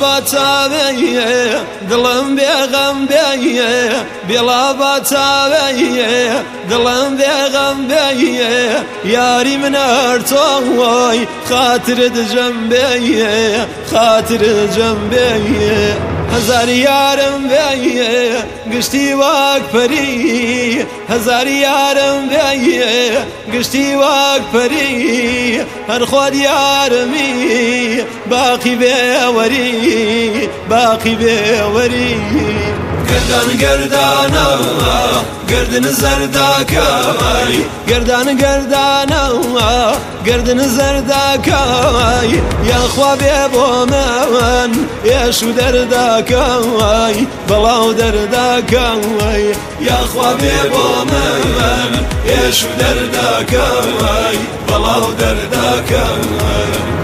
باتاویه دلم بیغم بیه بلا باتاویه دلم بیغم بیه یاری من ارتوی خاطر جنبیه خاطر جنبیه هزار یارم بیه گشتی واک پری هزار یارم بیه گشتی واک پری هر خود یارمی باقی بیوری باقی بیوری گردان گردانا گردن زرداکای گردان گردانا گردن زرداکای یا خواب بو من یا شو درداکای بلاو درداکای یا خواب بو من یا شو درداکای بلاو درداکای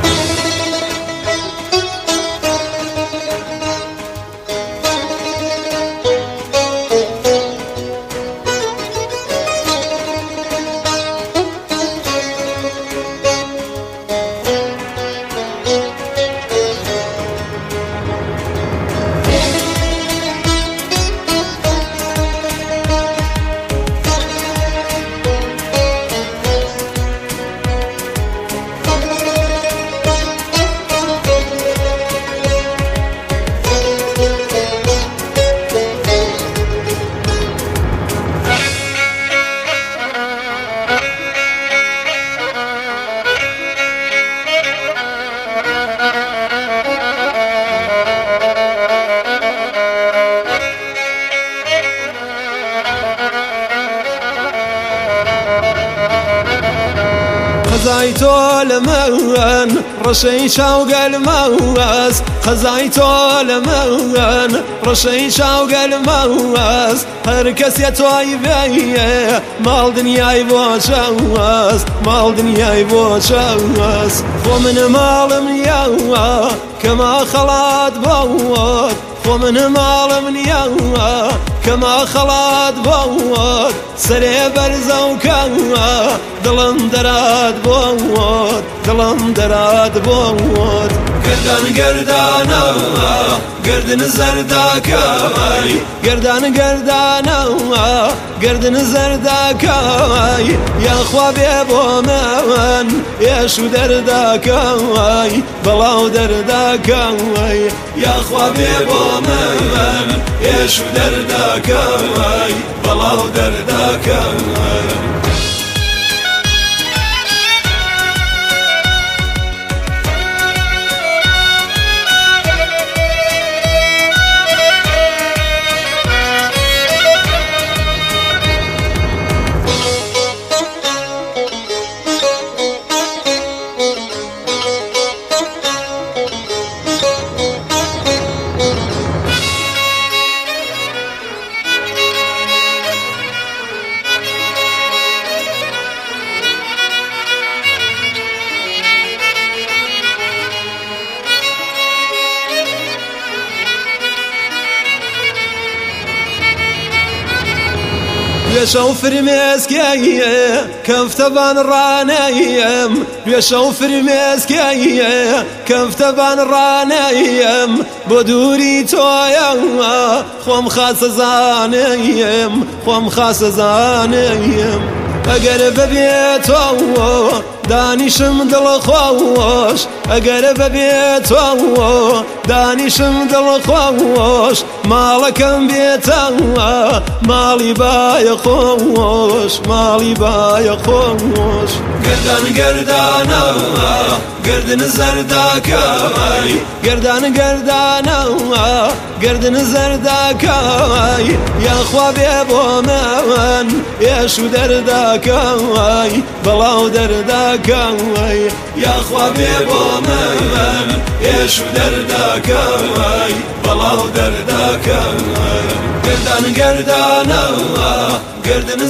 خزايتو لمن رشي شوق المواس خزايتو لمن رشي شوق المواس هركس يتوي بيه مال دنياي بوشواس مال دنياي بوشواس ومن مال مياوا كما خلات بوات ومن مال من يوا كما خلات بوات سري برزو كوا دلم دراد بوات دلم دراد بوات گردان گردانا گردن زرداکای گردان گردانا گردن زرداکای یا خواب بو من یا شو درداکای بلاو درداکای یا خواب بو من یا شو درداکای بلاو درداکای بيشو فرمسكيه كفت بان رانيم بيشو فرمسكيه كفت بان رانيم بدوري تويا خوم خاص زانيم خوم خاص زانيم اقرب بيتو دانيشم دل خوش اقرب بيتو دانيشم دل خوش مالكم بيتو مالي باي خوش مالي باي خوش گردان گردانا گردن زرداکای گردان گردانا گردن زرداکای یا خواب بو من یا شو درداکای بلاو درداکای یا خواب بو من یا شو درداکای بلاو درداکای گردان گردانا گردن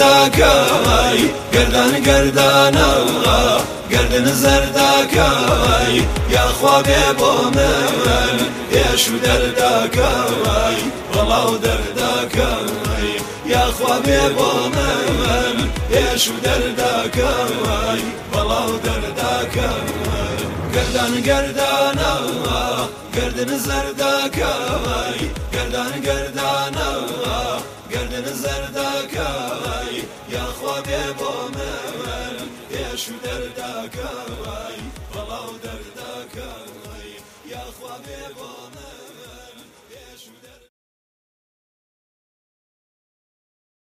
زرداکای گردان گردانا گردن زرداکای یا خواب بو من یا شو درداکای بلاو درداکای یا خواب بو من یا شو درداکای بلاو درداکای گردان گردانا گردن زرداکای گردان گردانا گردن زرداکای یا خوا بێ بۆ من ئێش و دەرداکای بەڵاو دەرداکای یا خوا بێ بۆ من